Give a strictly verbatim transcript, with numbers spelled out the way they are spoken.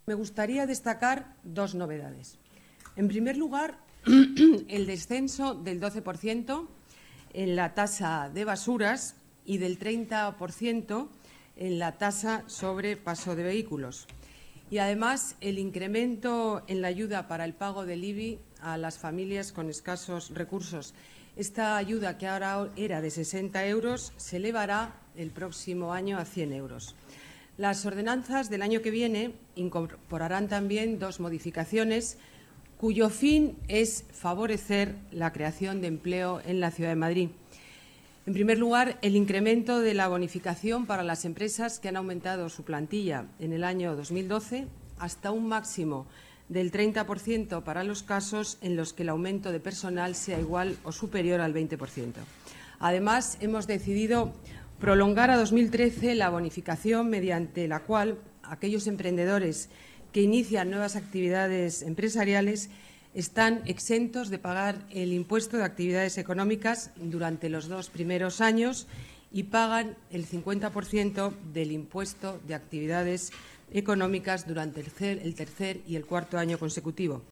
Me gustaría destacar dos novedades. En primer lugar, el descenso del doce por ciento en la tasa de basuras y del treinta por ciento en la tasa sobre paso de vehículos. Y, además, el incremento en la ayuda para el pago del I B I a las familias con escasos recursos. Esta ayuda, que ahora era de sesenta euros, se elevará el próximo año a cien euros. Las ordenanzas del año que viene incorporarán también dos modificaciones cuyo fin es favorecer la creación de empleo en la Ciudad de Madrid. En primer lugar, el incremento de la bonificación para las empresas que han aumentado su plantilla en el año dos mil doce hasta un máximo del treinta por ciento para los casos en los que el aumento de personal sea igual o superior al veinte por ciento. Además, hemos decidido prolongar a dos mil trece la bonificación mediante la cual aquellos emprendedores que inician nuevas actividades empresariales están exentos de pagar el impuesto de actividades económicas durante los dos primeros años y pagan el cincuenta por ciento del impuesto de actividades económicas durante el tercer y el cuarto año consecutivo.